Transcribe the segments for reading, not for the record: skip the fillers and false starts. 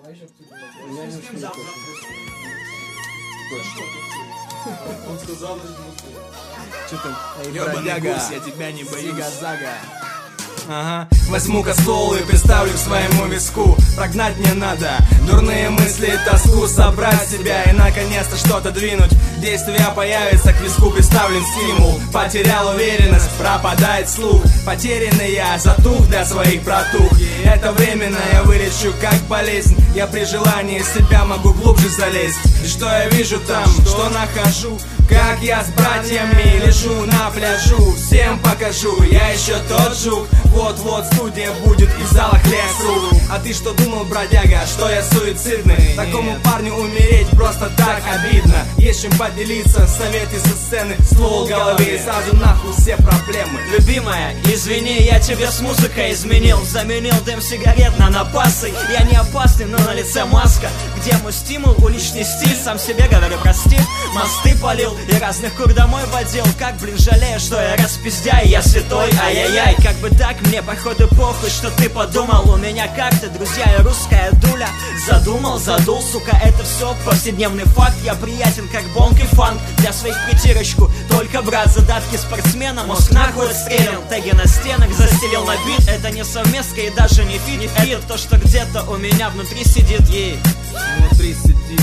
Он сказал, что там? Эй, Ёбаный бродяга, гусь, я тебя не боюсь. Зига-зага. Ага. Возьму-ка ствол и приставлю к своему виску. Прогнать мне надо дурные мысли и тоску, собрать себя и наконец-то что-то двинуть. Действия появится, к виску приставлен стимул. Потерял уверенность, пропадает слух. Потерянный я затух для своих братух. Это временно, я вылечу как болезнь. Я при желании себя могу глубже залезть. И что я вижу там, что нахожу? Как я с братьями лежу на пляжу. Всем покажу, я еще тот жук. Вот-вот студия будет и в залах лесу. А ты что думал, бродяга, что я суицидный? Такому парню умереть просто так обидно. Есть чем поделиться, советы со сцены. Ствол в голове и сразу нахуй все проблемы. Любимая, извини, я тебе с музыкой изменил. Заменил дым сигарет на напасы. Я не опасный, но на лице маска. Где мой стимул, уличный стиль? Сам себе говорю прости. Мосты полил и разных кур домой водил. Как, блин, жалею, что я распиздяй. Я святой, ай-яй-яй. Как бы так, мне походу похуй, что ты подумал. У меня как-то, друзья, и русская дуля. Задумал, задул, сука, это все повседневный факт. Я приятен, как бонг и фанк. Для своих притирочку, только, брат, задатки спортсмена. Мозг нахуй отстрелил, теги на стенах застелил на бит. Это не совместка и даже не фит. Это то, что где-то у меня внутри сидит. Ей. Внутри сидит.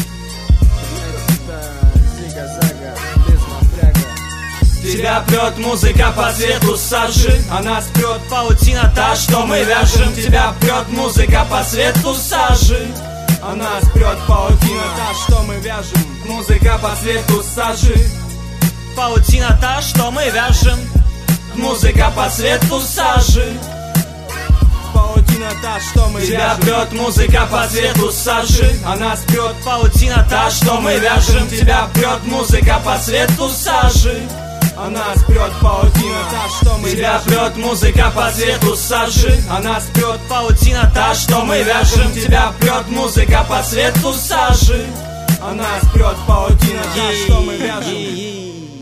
Зига-зага, без напряга. Тебя прет музыка по цвету сажи, а нас прет паутина та, что мы вяжем. Тебя прет музыка по цвету сажи, а нас прет паутина та, что мы вяжем. Музыка по цвету сажи. Паутина та, что мы вяжем. Музыка по цвету сажи. Паутина та, что мы Тебя вяжем. прет музыка по цвету сажи, а нас прет паутина та, что мы вяжем. Тебя прет музыка по цвету сажи, а нас прет паутина та, что мы тебя вяжем. прет музыка по цвету сажи, а нас прет паутина та, что мы вяжем. Тебя прет музыка по цвету сажи, а нас прет паутина та, что мы вяжем.